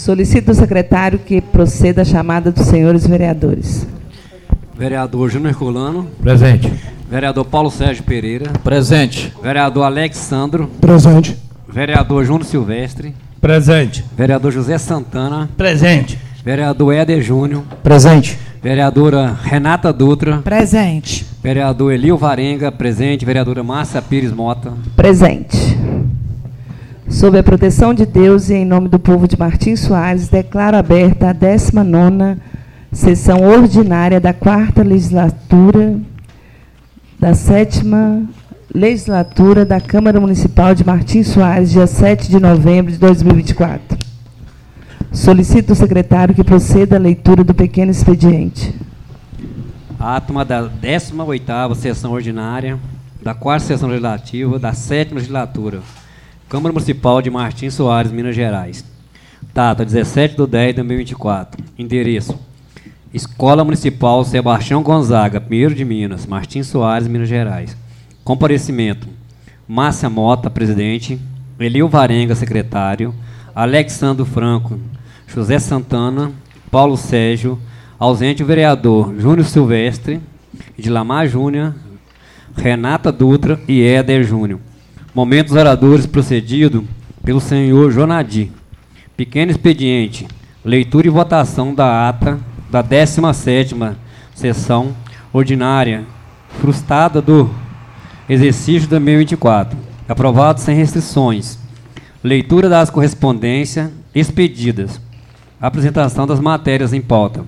Solicito ao secretário que proceda a chamada dos senhores vereadores. Vereador Júnior Herculano. Presente. Vereador Paulo Sérgio Pereira. Presente. Vereador Alexandro. Presente. Vereador Júnior Silvestre. Presente. Vereador José Santana. Presente. Vereador Éder Júnior. Presente. Vereadora Renata Dutra. Presente. Vereador Elio Varenga. Presente. Vereadora Márcia Pires Mota. Presente. Sob a proteção de Deus e em nome do povo de Martins Soares, declaro aberta a 19ª sessão ordinária da 4ª legislatura da 7ª legislatura da Câmara Municipal de Martins Soares, dia 7 de novembro de 2024. Solicito ao secretário que proceda à leitura do pequeno expediente. Átoma da 18ª sessão ordinária da 4ª sessão legislativa da 7ª legislatura. Câmara Municipal de Martins Soares, Minas Gerais. Data 17/10/2024. Endereço: Escola Municipal Sebastião Gonzaga, 1º de Minas, Martins Soares, Minas Gerais. Comparecimento: Márcia Mota, presidente. Elio Varenga, secretário. Alexandro Franco. José Santana. Paulo Sérgio. Ausente o vereador Júnior Silvestre. Edilamar Júnior. Renata Dutra e Éder Júnior. Momento dos oradores procedido pelo senhor Jonadi. Pequeno expediente. Leitura e votação da ata da 17ª sessão ordinária frustrada do exercício de 2024. Aprovado sem restrições. Leitura das correspondências expedidas. Apresentação das matérias em pauta.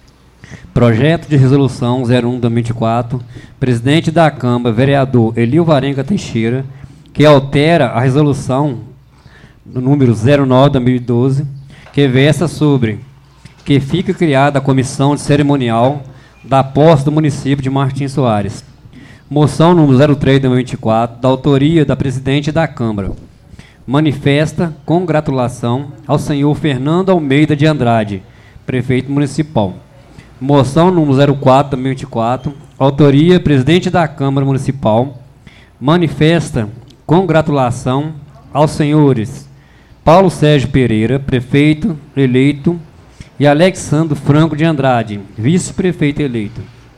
Projeto de resolução 01/2024. Presidente da Câmara, vereador Elio Varenga Teixeira, que altera a resolução no número 09/2012, que versa sobre que fica criada a comissão de cerimonial da posse do município de Martins Soares. Moção número 03/2024, da autoria da presidente da Câmara. Manifesta congratulação ao senhor Fernando Almeida de Andrade, prefeito municipal. Moção número 04/2024, autoria presidente da Câmara Municipal. Manifesta congratulação aos senhores Paulo Sérgio Pereira, prefeito eleito, e Alexandro Franco de Andrade, vice-prefeito eleito.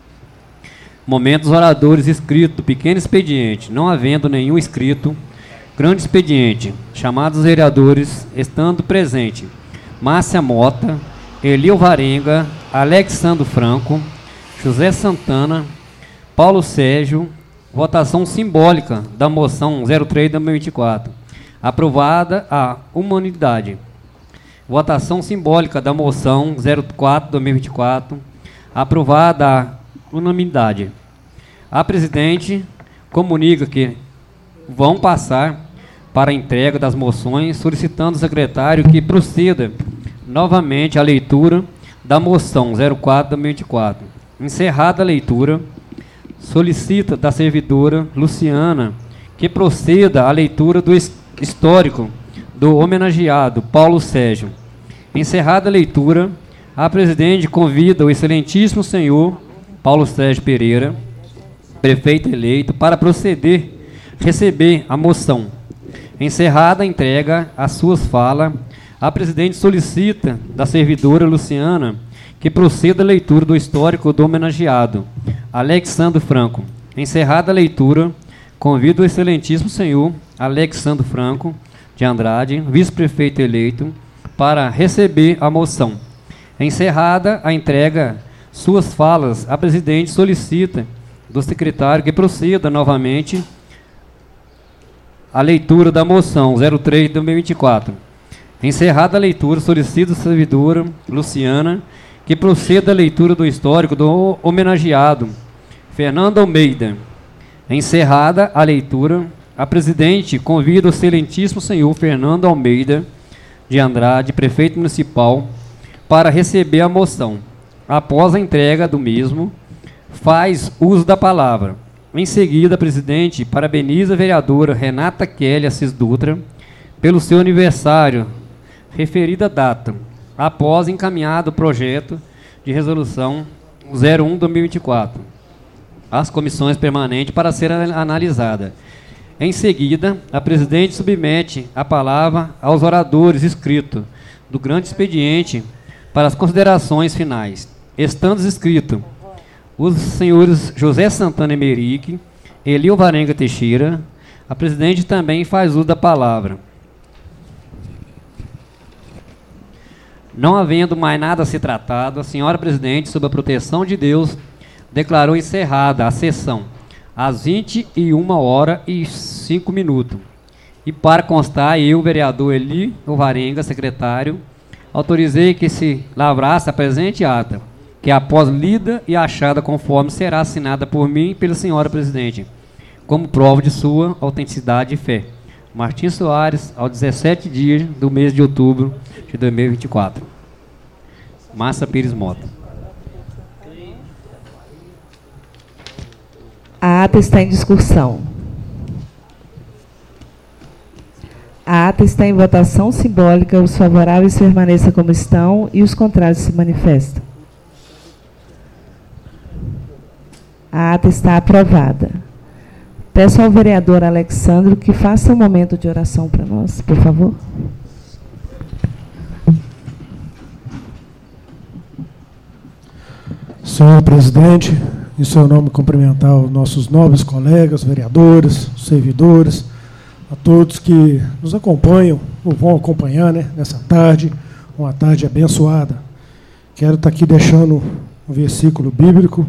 Momentos oradores inscritos do pequeno expediente, não havendo nenhum inscrito. Grande expediente, chamados vereadores, estando presente: Márcia Mota, Elio Varenga, Alexandro Franco, José Santana, Paulo Sérgio. Votação simbólica da moção 03/2024. Aprovada a unanimidade. Votação simbólica da moção 04/2024. Aprovada a unanimidade. A presidente comunica que vão passar para a entrega das moções, solicitando ao secretário que proceda novamente a leitura da moção 04/2024. Encerrada a leitura, solicita da servidora Luciana que proceda à leitura do histórico do homenageado Paulo Sérgio. Encerrada a leitura, a presidente convida o excelentíssimo senhor Paulo Sérgio Pereira, prefeito eleito, para receber a moção. Encerrada a entrega às suas falas, a presidente solicita da servidora Luciana que proceda a leitura do histórico do homenageado Alexandro Franco. Encerrada a leitura, convido o excelentíssimo senhor Alexandro Franco de Andrade, vice-prefeito eleito, para receber a moção. Encerrada a entrega suas falas, a presidente solicita do secretário que proceda novamente a leitura da moção 03/2024. Encerrada a leitura, solicito a servidora Luciana que proceda a leitura do histórico do homenageado Fernando Almeida. Encerrada a leitura, a presidente convida o excelentíssimo senhor Fernando Almeida de Andrade, prefeito municipal, para receber a moção. Após a entrega do mesmo, faz uso da palavra. Em seguida, a presidente parabeniza a vereadora Renata Kelly Assis Dutra pelo seu aniversário, referida data, após encaminhado o projeto de resolução 01/2024 às comissões permanentes para ser analisada. Em seguida, a presidente submete a palavra aos oradores inscritos do grande expediente para as considerações finais. Estando escrito, os senhores José Santana Emerick, Elio Varenga Teixeira, a presidente também faz uso da palavra. Não havendo mais nada a ser tratado, a senhora presidente, sob a proteção de Deus, declarou encerrada a sessão às 21h05. E para constar, eu, vereador Eli Varenga, secretário, autorizei que se lavrasse a presente ata, que após lida e achada conforme será assinada por mim e pela senhora presidente, como prova de sua autenticidade e fé. Martim Soares, ao 17 dias do mês de outubro de 2024. Massa Pires Mota. A ata está em discussão. A ata está em votação simbólica. Os favoráveis permaneçam como estão e os contrários se manifestam. A ata está aprovada. Peço ao vereador Alexandro que faça um momento de oração para nós, por favor. Senhor presidente, em seu nome cumprimentar os nossos nobres colegas, vereadores, servidores, a todos que nos acompanham, ou vão acompanhar, né, nessa tarde, uma tarde abençoada. Quero estar aqui deixando um versículo bíblico,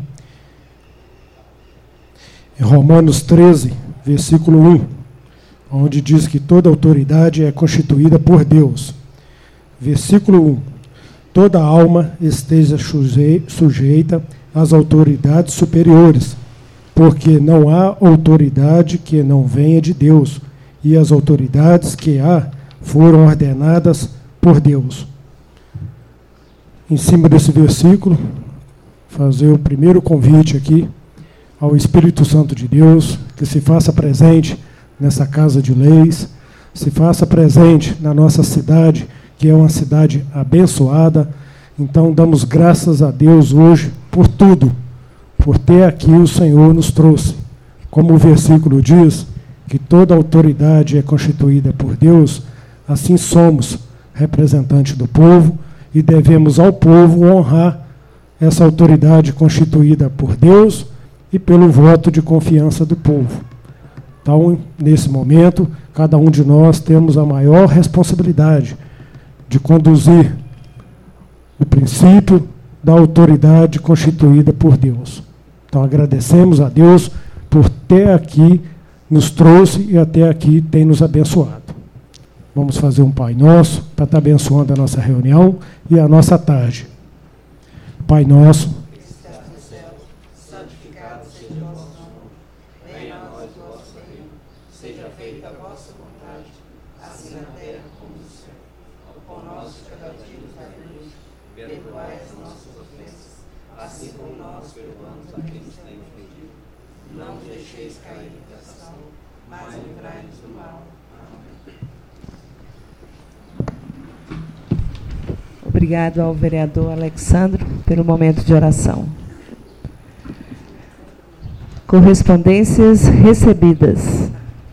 em Romanos 13, versículo 1, onde diz que toda autoridade é constituída por Deus. Versículo 1. Toda alma esteja sujeita às autoridades superiores, porque não há autoridade que não venha de Deus, e as autoridades que há foram ordenadas por Deus. Em cima desse versículo, fazer o primeiro convite aqui ao Espírito Santo de Deus, que se faça presente nessa casa de leis, se faça presente na nossa cidade, que é uma cidade abençoada. Então, damos graças a Deus hoje por tudo, por ter aqui o Senhor nos trouxe. Como o versículo diz, que toda autoridade é constituída por Deus, assim somos representantes do povo e devemos ao povo honrar essa autoridade constituída por Deus e pelo voto de confiança do povo. Então, nesse momento, cada um de nós temos a maior responsabilidade de conduzir o princípio da autoridade constituída por Deus. Então, agradecemos a Deus por ter aqui, nos trouxe e até aqui tem nos abençoado. Vamos fazer um Pai Nosso para estar abençoando a nossa reunião e a nossa tarde. Pai Nosso, obrigado ao vereador Alexandro pelo momento de oração. Correspondências recebidas.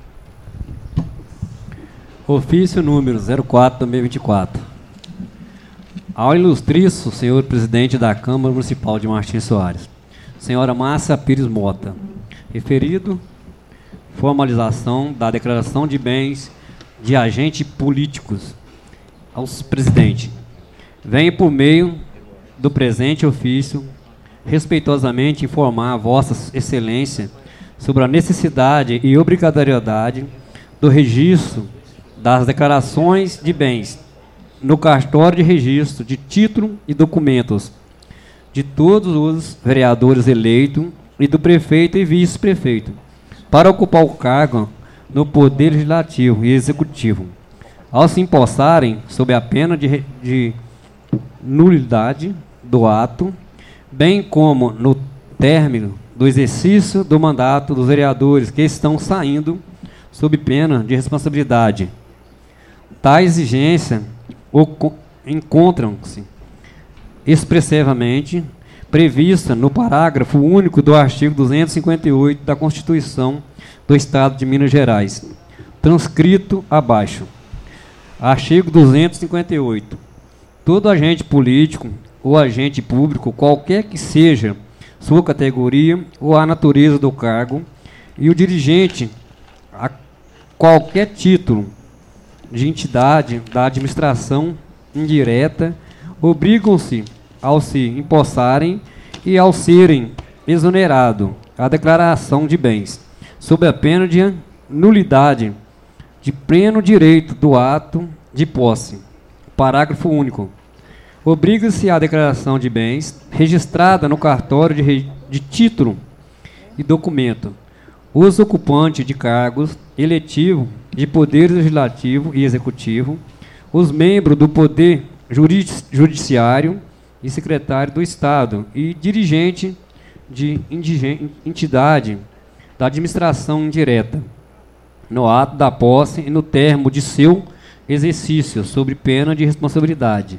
Ofício número 04/2024. Ao ilustríssimo senhor presidente da Câmara Municipal de Martim Soares, senhora Massa Pires Mota, referido formalização da declaração de bens de agentes políticos aos presidentes. Venho por meio do presente ofício respeitosamente informar a Vossa Excelência sobre a necessidade e obrigatoriedade do registro das declarações de bens no cartório de registro de título e documentos de todos os vereadores eleitos e do prefeito e vice-prefeito para ocupar o cargo no Poder Legislativo e Executivo, ao se empossarem sob a pena de nulidade do ato, bem como no término do exercício do mandato dos vereadores que estão saindo sob pena de responsabilidade. Tais exigências encontram-se expressivamente prevista no parágrafo único do artigo 258 da Constituição do Estado de Minas Gerais, transcrito abaixo. Artigo 258. Todo agente político ou agente público, qualquer que seja sua categoria ou a natureza do cargo, e o dirigente, a qualquer título de entidade da administração indireta, obrigam-se ao se empossarem e ao serem exonerados a declaração de bens, sob a pena de nulidade de pleno direito do ato de posse. Parágrafo único. Obriga-se à declaração de bens registrada no cartório de título e documento os ocupantes de cargos eletivo de poder legislativo e executivo, os membros do poder judiciário e secretário do Estado e dirigente de entidade da administração indireta, no ato da posse e no termo de seu exercício, sob pena de responsabilidade.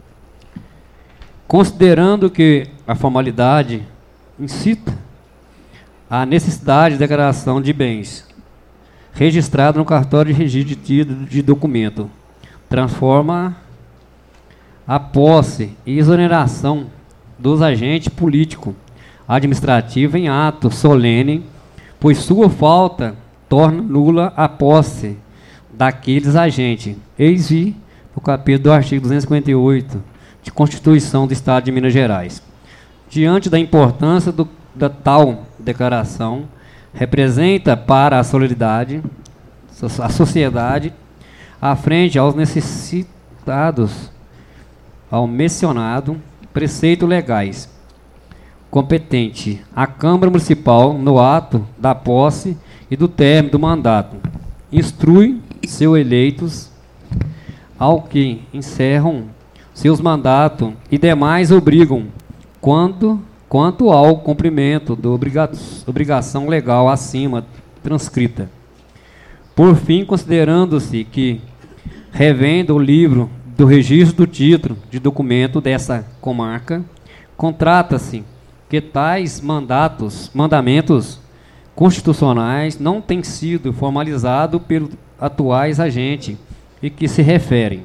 Considerando que a formalidade incita a necessidade de declaração de bens registrado no cartório de registro de documento, transforma a posse e exoneração dos agentes político administrativo em ato solene, pois sua falta torna nula a posse daqueles agentes. Eis o capítulo do artigo 258 de Constituição do Estado de Minas Gerais. Diante da importância da tal declaração, representa para a solidariedade, a sociedade, à frente aos necessitados, ao mencionado preceito legais, competente a Câmara Municipal no ato da posse e do término do mandato, instrui seus eleitos ao que encerram seus mandatos e demais obrigam quanto ao cumprimento da obrigação legal acima transcrita. Por fim, considerando-se que, revendo o livro do registro do título de documento dessa comarca, contrata-se que tais mandamentos constitucionais não têm sido formalizados pelos atuais agentes e que se referem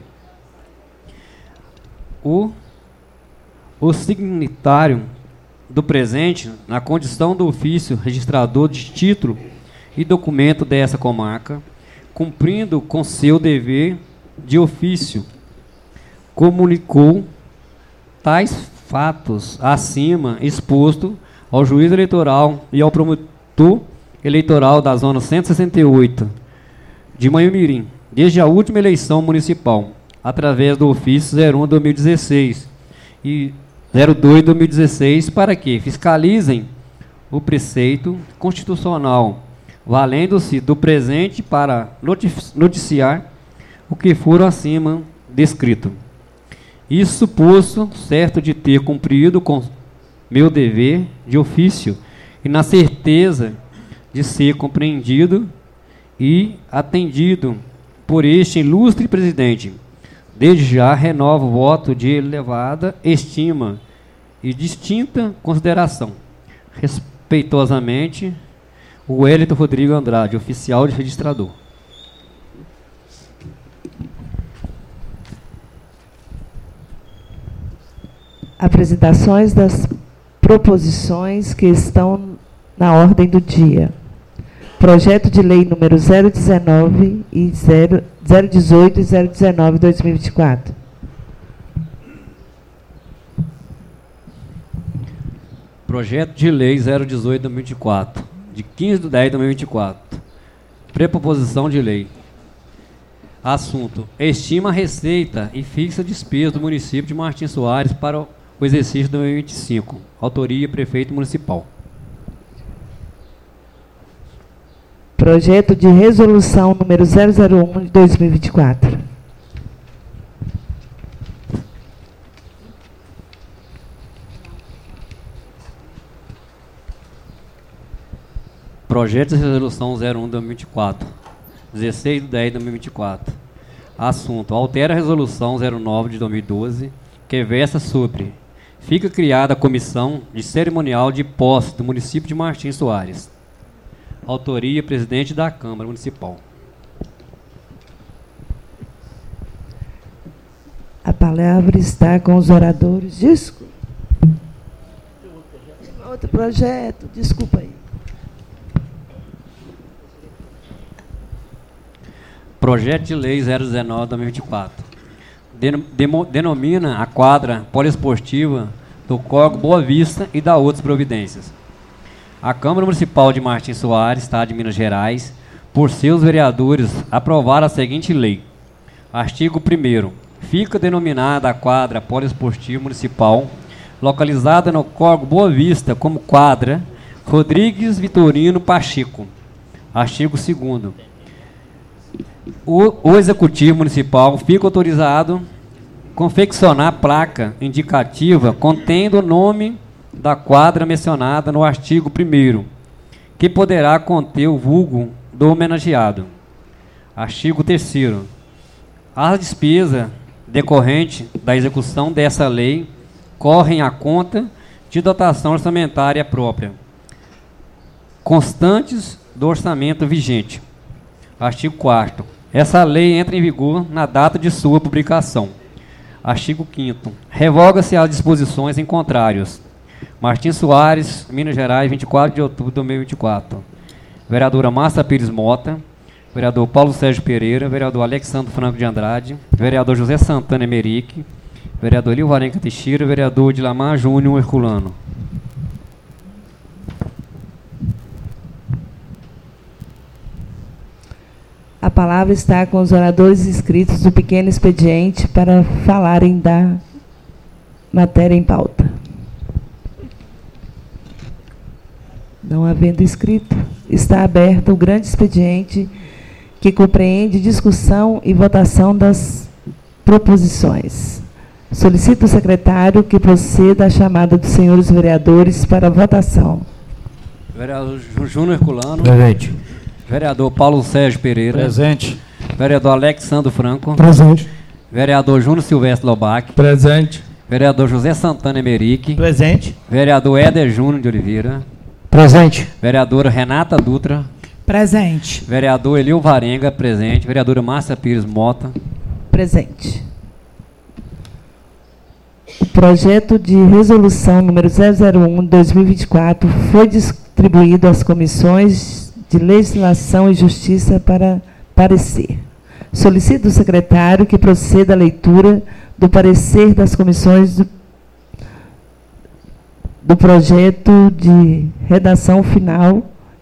o signatário do presente, na condição do ofício registrador de título e documento dessa comarca, cumprindo com seu dever de ofício, comunicou tais fatos acima exposto ao juiz eleitoral e ao promotor eleitoral da zona 168 de Manhumirim, desde a última eleição municipal, através do ofício 01/2016 e 02/2016, para que fiscalizem o preceito constitucional, valendo-se do presente para noticiar o que for acima descrito. Isso suposto certo de ter cumprido com meu dever de ofício e na certeza de ser compreendido e atendido por este ilustre presidente, desde já renovo o voto de elevada estima e distinta consideração. Respeitosamente, o Wellington Rodrigo Andrade, oficial de registrador. Apresentações das proposições que estão na ordem do dia. Projeto de lei número 019 e 018 e 019 2024. Projeto de lei 018 2024, de 15/10/2024. Preproposição de lei. Assunto: estima a receita e fixa a despesa do município de Martins Soares para o exercício de 2025. Autoria: Prefeito Municipal. Projeto de resolução número 001 de 2024. Projeto de resolução 01 de 2024, 16/10/2024. Assunto: altera a resolução 09 de 2012, que versa sobre: fica criada a comissão de cerimonial de posse do município de Martins Soares. Autoria: presidente da Câmara Municipal. A palavra está com os oradores. Desculpa. Outro projeto, desculpa aí. Projeto de Lei 019/2024. Denomina a quadra poliesportiva do Córrego Boa Vista e dá outras providências. A Câmara Municipal de Martins Soares, Estado de Minas Gerais, por seus vereadores, aprovaram a seguinte lei. Artigo 1º. Fica denominada a quadra poliesportiva municipal, localizada no Córrego Boa Vista, como quadra Rodrigues Vitorino Pacheco. Artigo 2º. O Executivo Municipal fica autorizado a confeccionar placa indicativa contendo o nome da quadra mencionada no artigo 1º, que poderá conter o vulgo do homenageado. Artigo 3º. As despesas decorrentes da execução dessa lei correm à conta de dotação orçamentária própria, constantes do orçamento vigente. Artigo 4º. Essa lei entra em vigor na data de sua publicação. Artigo 5º. Revoga-se as disposições em contrários. Martins Soares, Minas Gerais, 24 de outubro de 2024. Vereadora Márcia Pires Mota, vereador Paulo Sérgio Pereira, vereador Alexandre Franco de Andrade, vereador José Santana Emerick, vereador Elio Varenga Teixeira, vereador Dilamar Júnior Herculano. A palavra está com os oradores inscritos do pequeno expediente para falarem da matéria em pauta. Não havendo inscrito, está aberto o grande expediente que compreende discussão e votação das proposições. Solicito o secretário que proceda à chamada dos senhores vereadores para votação. Vereador Júnior Herculano. Presente. Vereador Paulo Sérgio Pereira. Presente. Vereador Alexandre Franco. Presente. Vereador Júnior Silvestre Lobac. Presente. Vereador José Santana Emerick. Presente. Vereador Éder Júnior de Oliveira. Presente. Vereadora Renata Dutra. Presente. Vereador Elio Varenga, presente. Vereadora Márcia Pires Mota. Presente. O projeto de resolução número 001/2024 foi distribuído às comissões de Legislação e Justiça para parecer. Solicito do secretário que proceda à leitura do parecer das comissões do projeto de redação final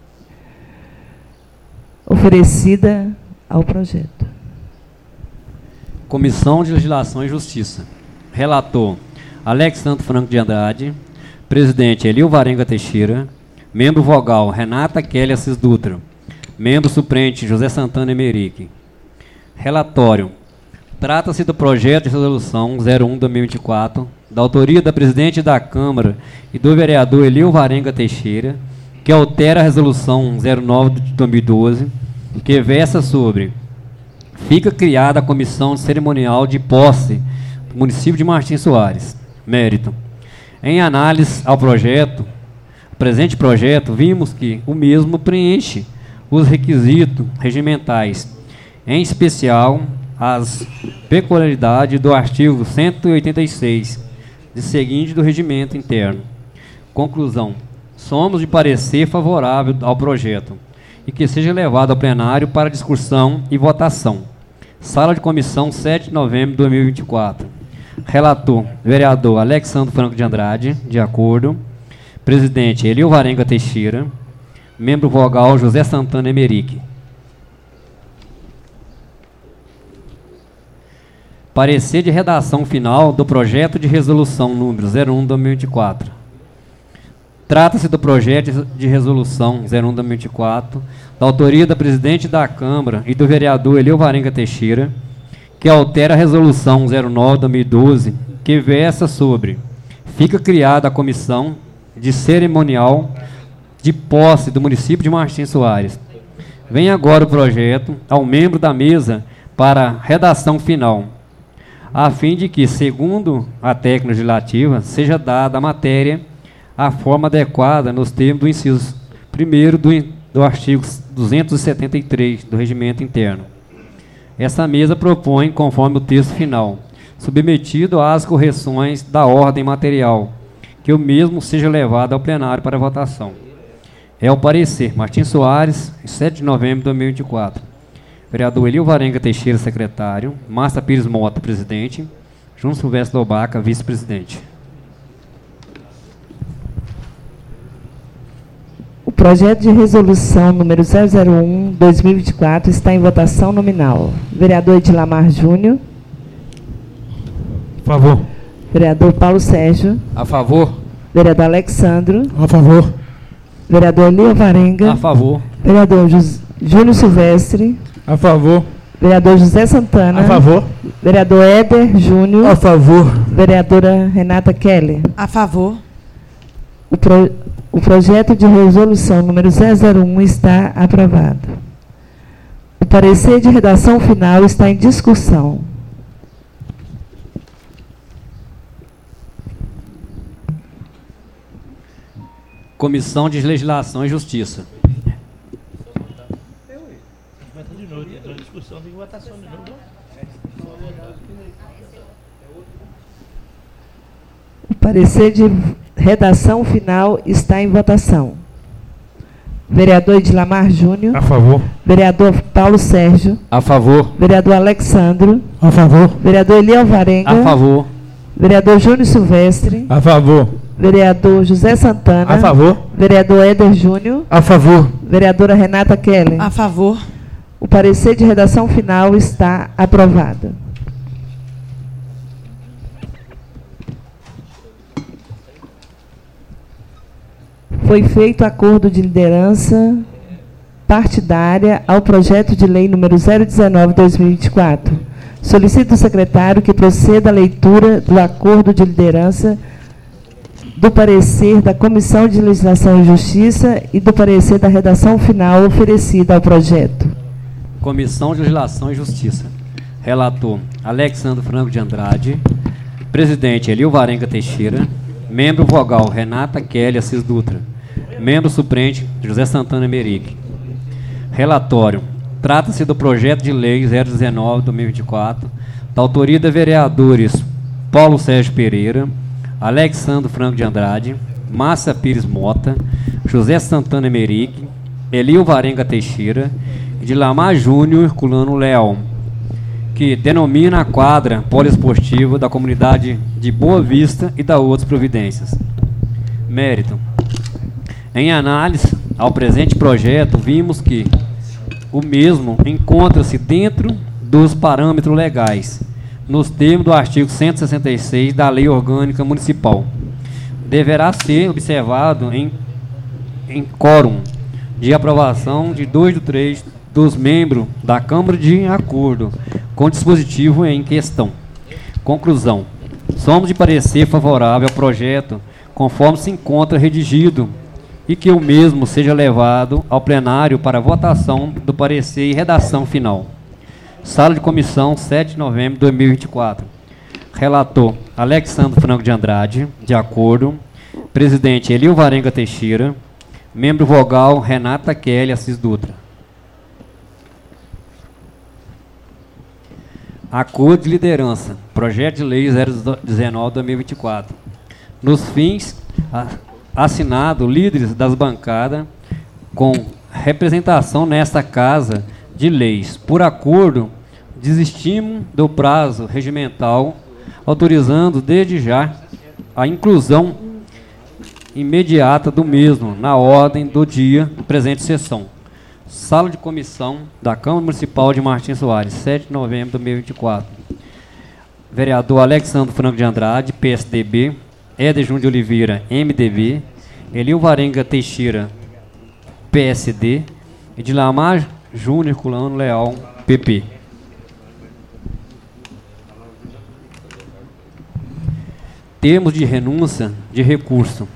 oferecida ao projeto. Comissão de Legislação e Justiça. Relator Alexandre Franco de Andrade. Presidente Elio Varenga Teixeira. Membro vogal Renata Kelly Assis Dutra. Membro suplente José Santana Emerick. Relatório. Trata-se do projeto de resolução 01/2024, da autoria da presidente da Câmara e do vereador Elio Varenga Teixeira, que altera a resolução 09/2012, que versa sobre: fica criada a comissão cerimonial de posse do município de Martins Soares. Mérito. Em análise ao presente projeto, vimos que o mesmo preenche os requisitos regimentais, em especial as peculiaridades do artigo 186 de seguinte do regimento interno. Conclusão. Somos de parecer favorável ao projeto e que seja levado ao plenário para discussão e votação. Sala de comissão, 7 de novembro de 2024. Relator, vereador Alexandre Franco de Andrade, de acordo. Presidente Elio Varenga Teixeira. Membro vogal José Santana Emerick. Parecer de redação final do projeto de resolução número 01/2024. Trata-se do projeto de resolução 01/2024, da autoria da presidente da Câmara e do vereador Elio Varenga Teixeira, que altera a resolução 09/2012, que versa sobre: fica criada a comissão de cerimonial de posse do município de Martins Soares. Vem agora o projeto ao membro da mesa para redação final, a fim de que, segundo a técnica legislativa, seja dada a matéria a forma adequada nos termos do inciso 1º do artigo 273 do regimento interno. Essa mesa propõe, conforme o texto final, submetido às correções da ordem material, que o mesmo seja levado ao plenário para votação. É o parecer Martins Soares, 7 de novembro de 2024. Vereador Elio Varenga Teixeira, secretário. Márcia Pires Mota, presidente. João Silvestre Lobaca, vice-presidente. O projeto de resolução número 001/2024 está em votação nominal. Vereador Edilamar Júnior. A favor. Vereador Paulo Sérgio. A favor. Vereador Alexandro. A favor. Vereador Elio Varenga. A favor. Vereador Júlio Silvestre. A favor. Vereador José Santana. A favor. Vereador Éder Júnior. A favor. Vereadora Renata Keller. A favor. O projeto de resolução número 001 está aprovado. O parecer de redação final está em discussão. Comissão de Legislação e Justiça. O parecer de redação final está em votação. Vereador Edilamar Júnior. A favor. Vereador Paulo Sérgio. A favor. Vereador Alexandro. A favor. Vereador Elio Varenga. A favor. Vereador Júnior Silvestre. A favor. Vereador José Santana. A favor. Vereador Éder Júnior. A favor. Vereadora Renata Keller. A favor. O parecer de redação final está aprovado. Foi feito acordo de liderança partidária ao projeto de lei número 019/2024. Solicito ao secretário que proceda à leitura do acordo de liderança, do parecer da Comissão de Legislação e Justiça e do parecer da redação final oferecida ao projeto. Comissão de Legislação e Justiça. Relator Alexandre Franco de Andrade. Presidente Elio Varenga Teixeira. Membro vogal Renata Kelly Assis Dutra. Membro suplente José Santana Emerick. Relatório. Trata-se do projeto de lei 019/2024, da autoria de vereadores Paulo Sérgio Pereira, Alexandre Franco de Andrade, Márcia Pires Mota, José Santana Emerick, Elio Varenga Teixeira e Edilamar Júnior Herculano Leão, que denomina a quadra poliesportiva da comunidade de Boa Vista e da outras providências. Mérito. Em análise ao presente projeto, vimos que o mesmo encontra-se dentro dos parâmetros legais, nos termos do artigo 166 da Lei Orgânica Municipal. Deverá ser observado em quórum de aprovação de 2 de 3 dos membros da Câmara de acordo com o dispositivo em questão. Conclusão. Somos de parecer favorável ao projeto, conforme se encontra redigido, e que o mesmo seja levado ao plenário para votação do parecer e redação final. Sala de comissão, 7 de novembro de 2024. Relator Alexandre Franco de Andrade, de acordo. Presidente Elio Varenga Teixeira. Membro vogal Renata Kelly Assis Dutra. Acordo de liderança. Projeto de lei 019/2024. Nos fins, assinado líderes das bancadas com representação nesta Casa de Leis. Por acordo, desistimos do prazo regimental, autorizando desde já a inclusão imediata do mesmo na ordem do dia da presente sessão. Sala de comissão da Câmara Municipal de Martins Soares, 7 de novembro de 2024. Vereador Alexandre Franco de Andrade, PSDB. Éder Júnior de Oliveira, MDB. Elio Varenga Teixeira, PSD. Edilamar Júnior Herculano Leal, PP. Termos de renúncia de recurso.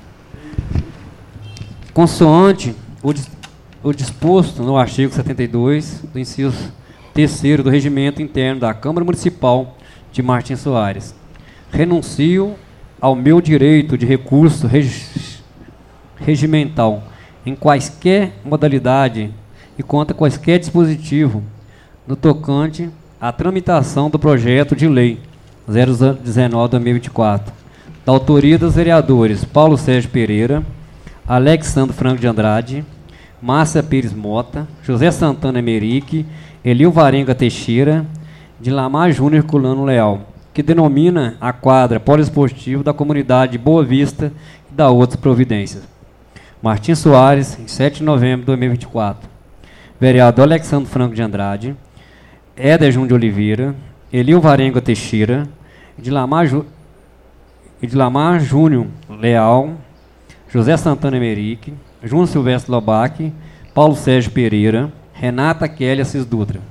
Consoante o disposto no artigo 72 do inciso 3º do Regimento Interno da Câmara Municipal de Martins Soares, renuncio ao meu direito de recurso regimental em quaisquer modalidade e contra quaisquer dispositivo no tocante à tramitação do projeto de lei 019-2024. Da autoria dos vereadores Paulo Sérgio Pereira, Alexandre Franco de Andrade, Márcia Pires Mota, José Santana Emerique, Elil Varenga Teixeira, Dilamar Júnior Herculano Leal, que denomina a quadra poliesportiva da comunidade Boa Vista e da outras providências. Martim Soares, em 7 de novembro de 2024. Vereador Alexandre Franco de Andrade, Éder Júnior de Oliveira, Elil Varenga Teixeira, Dilamar Júnior Leal, José Santana Emerique, Júnior Silvestre Lobac, Paulo Sérgio Pereira, Renata Kelly Assis Dutra.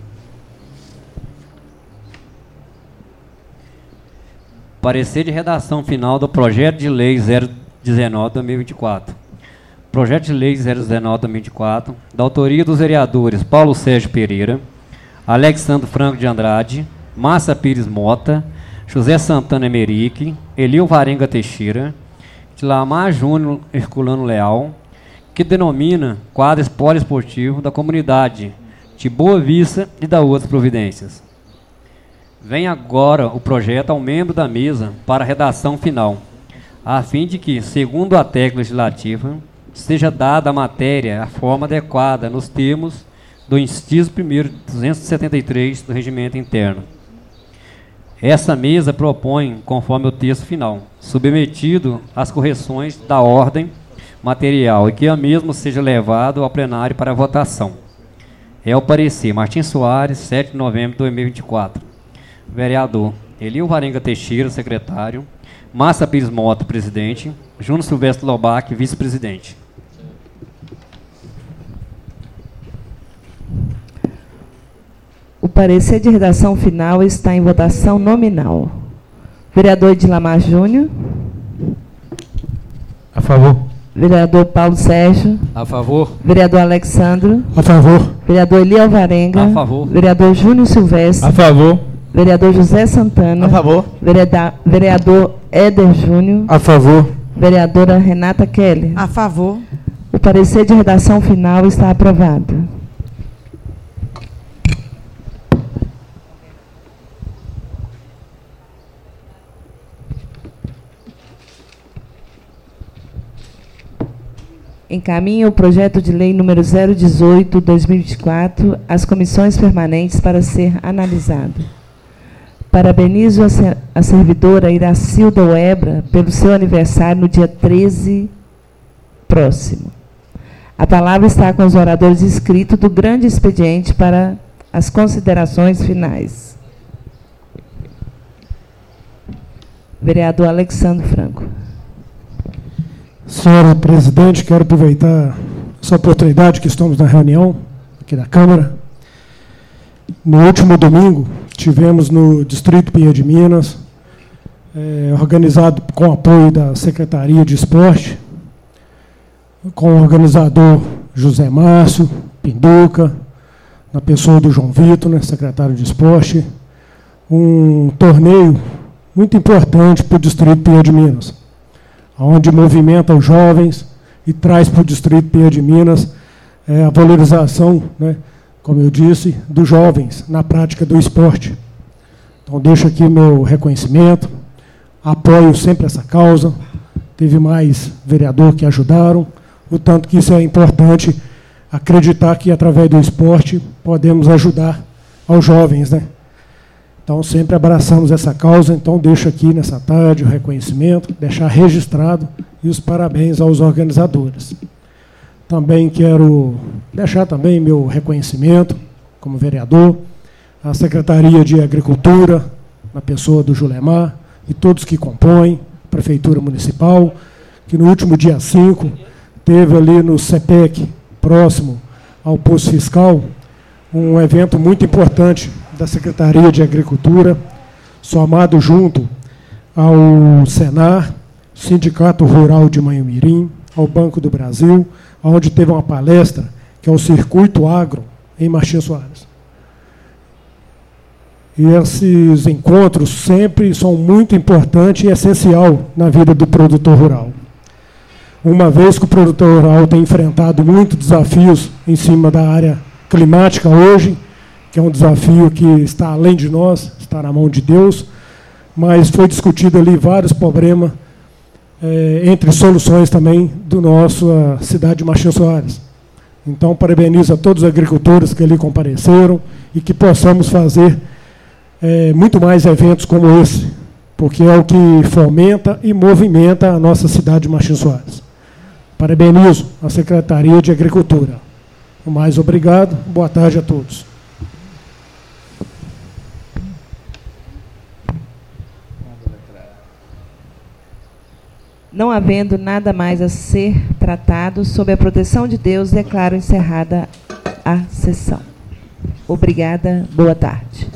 Parecer de redação final do Projeto de Lei 019-2024. Projeto de Lei 019-2024, da autoria dos vereadores Paulo Sérgio Pereira, Alexandre Franco de Andrade, Márcia Pires Mota, José Santana Emerique, Elil Varenga Teixeira, Dilamar Júnior Herculano Leal, que denomina quadro poliesportivo da comunidade de Boa Vista e da outras providências. Vem agora o projeto ao membro da mesa para a redação final, a fim de que, segundo a técnica legislativa, seja dada à matéria a forma adequada nos termos do inciso 1º 273 do Regimento Interno. Essa mesa propõe, conforme o texto final, submetido às correções da ordem material e que a mesma seja levado ao plenário para votação. É o parecer Martim Soares, 7 de novembro de 2024. Vereador Elil Varenga Teixeira, secretário. Márcia Pires Mota, presidente. Júnior Silvestre Lobac, vice-presidente. O parecer de redação final está em votação nominal. Vereador Dilamar Júnior. A favor. Vereador Paulo Sérgio. A favor. Vereador Alexandro. A favor. Vereador Eliel Varenga. A favor. Vereador Júnior Silvestre. A favor. Vereador José Santana. A favor. Vereador Éder Júnior. A favor. Vereadora Renata Kelly. A favor. O parecer de redação final está aprovado. Encaminha o projeto de lei número 018/2024 às comissões permanentes para ser analisado. Parabenizo a servidora Iracilda Webra pelo seu aniversário no dia 13 próximo. A palavra está com os oradores inscritos do grande expediente para as considerações finais. Vereador Alexandre Franco. Senhora presidente, quero aproveitar essa oportunidade que estamos na reunião aqui da Câmara. No último domingo, tivemos no Distrito Pinheiro de Minas, organizado com apoio da Secretaria de Esporte, com o organizador José Márcio Pinduca, na pessoa do João Vitor, né, secretário de Esporte, um torneio muito importante para o Distrito Pinheiro de Minas, onde movimenta os jovens e traz para o Distrito Pinheiro de Minas a valorização, né, como eu disse, dos jovens na prática do esporte. Então, deixo aqui meu reconhecimento, apoio sempre essa causa, teve mais vereador que ajudaram, o tanto que isso é importante, acreditar que, através do esporte, podemos ajudar aos jovens, né? Então, sempre abraçamos essa causa, então deixo aqui nessa tarde o reconhecimento, deixar registrado e os parabéns aos organizadores. Também quero deixar também meu reconhecimento, como vereador, à Secretaria de Agricultura, na pessoa do Julemar, e todos que compõem, Prefeitura Municipal, que no último dia 5, teve ali no CEPEC, próximo ao Posto Fiscal, um evento muito importante da Secretaria de Agricultura, somado junto ao Senar, Sindicato Rural de Manhumirim, ao Banco do Brasil, onde teve uma palestra, que é o Circuito Agro, em Martim Soares. E esses encontros sempre são muito importantes e essencial na vida do produtor rural. Uma vez que o produtor rural tem enfrentado muitos desafios em cima da área climática hoje, que é um desafio que está além de nós, está na mão de Deus, mas foi discutido ali vários problemas, entre soluções também do nossa cidade de Martins Soares. Então, parabenizo a todos os agricultores que ali compareceram e que possamos fazer muito mais eventos como esse, porque é o que fomenta e movimenta a nossa cidade de Martins Soares. Parabenizo a Secretaria de Agricultura. Mais obrigado, boa tarde a todos. Não havendo nada mais a ser tratado, sob a proteção de Deus, declaro encerrada a sessão. Obrigada, boa tarde.